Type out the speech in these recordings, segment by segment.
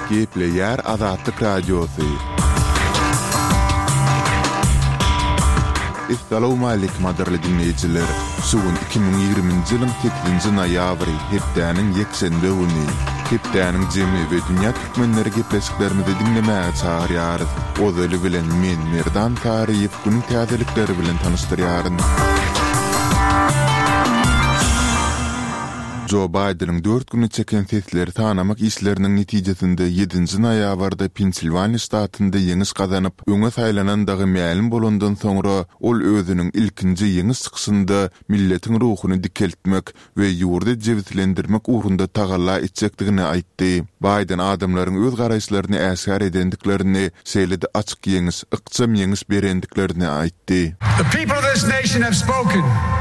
Gepleyer Azatlyk Radiosu. Assalamu alaykum adarly dinleyijiler. Sugun 2020-nji ýylyň 8-nji noýabry hepdäniň ýekşenbe güni. Hepdäniň jemy we dünýä türkmenleri gepleşiklerimizi dinlemäge çagyrýarys. Ozaly bilen men Merdan Tariýew günüň täzelikleri bilen tanyşdyrýaryn. Joe Biden'ın 4 günü çeken sesleri tanamak işlerinin netijesinde 7-nji noýabrda Pensilvania ştatynda ýeňiş gazanyp, öňe saýlanandagy mälim bolandan soňra ol özüniň ilkinji ýeňiş çykysynda milletiň ruhuny dikeltmek we ýurda jewitlendirmek uğrunda tagalla etjekdigini aýtdy. Biden adamlaryň öz garaýşlaryny äsgär edendiklerini, seýledi açyk ýeňiş, ykçam ýeňiş berendiklerini aýtdy. The people of this nation have spoken.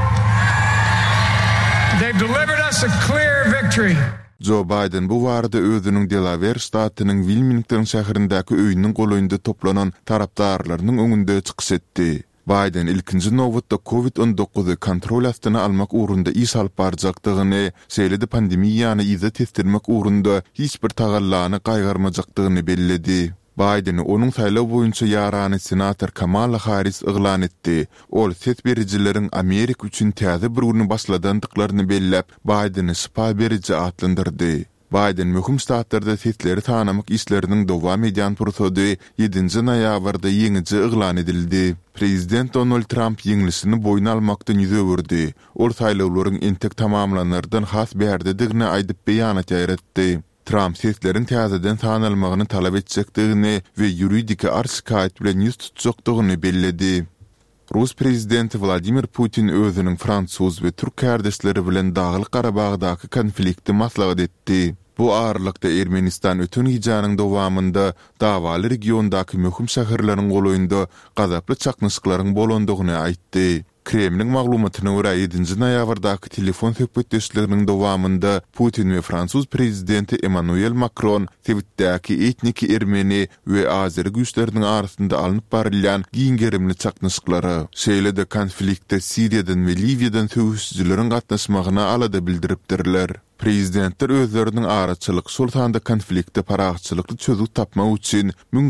They've delivered us a clear victory. Joe Biden bu warda özüniň Delaware ştatynyň Wilmington şäherindäki öýüniň golaýynda toplanan tarapdarlarynyň öňünde çykyş etdi. Biden ilkinji nowatda COVID-19 kontrol astyna almak uğrunda iş alyp barjakdygyny, seýledi pandemiýany izet etdirmek uğrunda hiç bir tagallany gaýgarmajakdygyny belledi. Biden'i onun saýlaw boýunça ýarany senator Kamala Harris yglan etdi. Ol ses berejileriň Amerika üçin täze bir güni başladandyklaryny belläp, Biden'i spa beriji atlandyrdy. Biden möhüm ştatlarda sesleri tanamak işlerinin dowam edýän prosedy 7-nji noýabrda ýeňiji yglan edildi. Prezident Donald Trump ýeňlisini boýna almakdan ýüze öwürdi. Ol saýlawlaryň entek tamamlanardan has berdidigini aýdyp beýanat ýaratdy. Trump seslerin täzeden tanalmagyny talap etjekdigini we ýuridik arşykaýat bilen ýüz tutjakdygyny belledi. Rus prezidenti Vladimir Putin özüniň Fransuz we Türk kardeşleri bilen Dağlyk Garabagdaky konflikti maslahat etdi. Bu aralykda Ermenistan ötün hijanyň dowamında dawaly regiondaky möhüm şäherleriň golaýynda gazaply çaknyşyklaryň bolandygyny aýtdy. Kremlin maglumatyna görä 7-nji noýabrdaky telefon söhbetdeşleriniň dowamında Putin we Fransuz prezidenti Emmanuel Macron Twitter'däki etniki ermeni we azeri güýçleriniň arasynda alınıp barylýan giňgerimli çaknyşyklary, şeýle-de konfliktde Siriýadan we Libiýadan söwüşçileriň gatnaşmagyna alada bildiripdirler. Prezidentler özleriniň araçylyk sultanda konfliktde paragçylykly çözüm tapmak üçin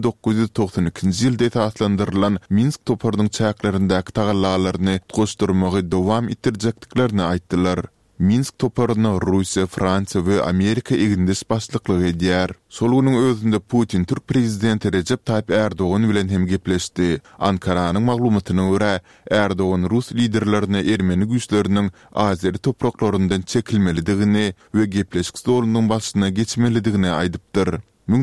1992-nji ýylda esaslandyrylan Minsk toparynyň çäklerindäki tagallalaryny goşdurmagy dowam etdirjekdiklerini aýtdylar. Minsk toparyny Russiýa, Fransiýa we Amerika egindis başlyklyk edýär. Sol güniň özünde Putin Türk prezidenti Recep Tayyip Erdoğan bilen hem gepleşdi. Ankaranyň maglumatyna görä, Erdoğan Rus liderlerine ermeni güýçleriniň azeri topraklaryndan çekilmelidigini we gepleşik stolynyň başyna geçmelidigini aýdypdyr.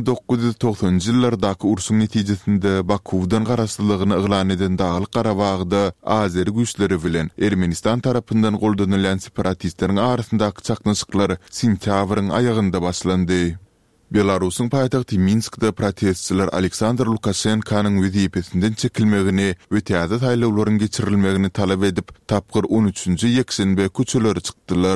1990-njy ýyllardaky urşuň netijesinde Bakuwdan garaşdylygyny yglan eden Dağlyk Garabagda azeri güýçleri bilen Ermenistan tarapyndan goldanylan separatistleriň arasyndaky çaknyşyklar sentýabryň aýagynda başlandy. Belarusyň paýtagty Minskde protestçiler Aleksandr Lukashenkanyň wezipesinden çekilmegini we täze saýlawlaryň geçirilmegini talap edip tapgyr 13-nji ýekşenbe köçeleri çykdylar.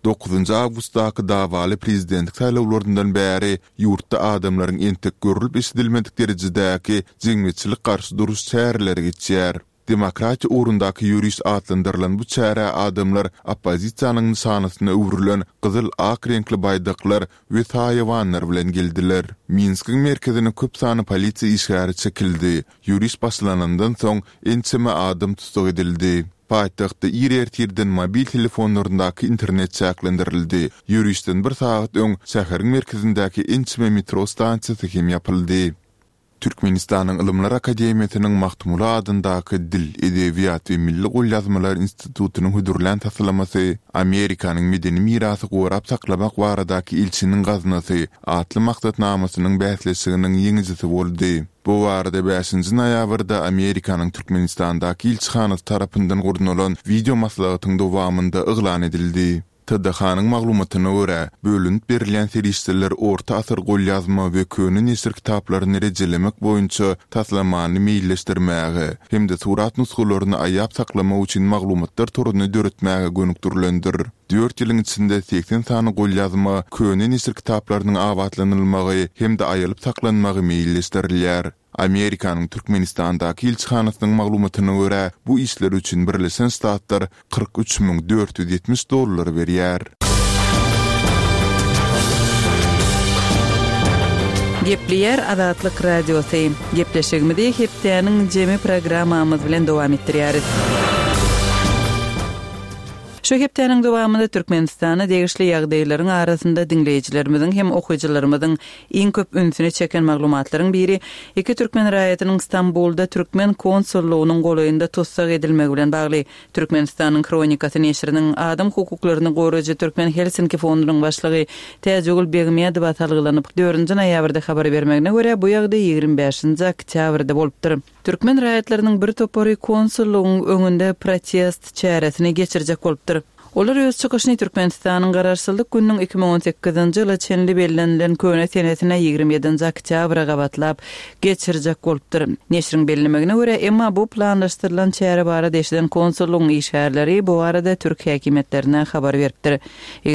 9 awgustdaky dawaly prezidentlik saýlawlaryndan bäri ýurtda adamlaryň entek görülip eşidilmedik derejedäki jeňmeçilik garşy duruş çäreleri geçýär. Demokratiýa uğrundaky ýürüş atlandyrylan bu çäre adamlar oppozisiýanyň nişanasyna öwrülen gyzyl ak renkli baýdaklar we taýwanlar bilen geldiler. Minskiň merkezine köp sany polisiýa işgäri çekildi. Ýürüş başlanandan soň ençeme adam tutuk edildi. Paýtagtda ýer-ýerden mobil telefonlaryndaky internet çäklendirildi. Ýürüşden bir saat öň şäheriň merkezindäki ençeme metro stansiýasy hem ýapyldy. Türkmenistanyň Ilymlar Akademiýasynyň Mahtumula adyndaky Dil, Edebiýat we Milli Golýazmalar institutynyň hödürlän taslamasy, Amerikanyň medeni mirasy gorap saklamak baradaky ilçiniň gaznasy atly maksatnamasynyň bäsleşiginiň ýeňijisi boldy. Bu barada 5-nji noýabrda Amerikanyň Türkmenistandaky ilçihanasy tarapyndan gurnulan video maslahatyň dowamında yglan edildi. TDH-nyň maglumatyna görä, bölünip berilen serişler orta asyr golýazma we köni nesir kitaplaryny rejelemek boýunça taslamany meýilleşdirmäge hem-de surat nuskalaryny aýap saklamak üçin maglumatlar toruny döretmäge gönükdirilendir. 4 ýylyň içinde 80 sany golýazma, köni nesir kitaplarynyň awatlanylmagy hem-de aýalyp saklanmagy meýilleşdirilýär. Amerikanyň Türkmenistandaky ilçihanasynyň maglumatyna görä, bu işler üçin Birleşen Ştatlar $43.470 berýär. Gepleyer Adatlyk Radiosu. Gepleşigimizde hepdeniň jemi programmamyz bilen dowam etdirýäris. Şu hepdeniň dowamynda Türkmenistany degişli ýagdaýlaryň arasynda dinleýijilerimiziň hem okuwçylarymyzyň iň köp ünsüne çeken maglumatlaryň biri iki Türkmen raýatynyň Istanbulda Türkmen konsullugynyň golaýynda tutsak edilmegi bilen bagly. Türkmenistanyň Kronikasy neşriniň adam hukuklaryny goraýjy Türkmen Helsinki fondunyň başlygy Täjegül Begmedov atalgylanyp 4-nji noýabrda habar bermegine görä bu ýagdaý 25-nji oktýabrda bolupdyr. Türkmen raýatlarynyň bir topary konsullugyň öňünde protest çäresini geçirjek bolupdyr. Olar öz çykyşyny Türkmenistanyň garaşsyzlyk gününiň 2018-nji ýyly çenli bellenlen köne senetine 27-nji oktýabra gabatlap geçirjek bolupdyr. Neşriň bellemegine görä, emma bu planlaşdyrylan çäre barada eşiden konsullugyň işgärleri bu arada Türk häkimetlerine habar beripdir.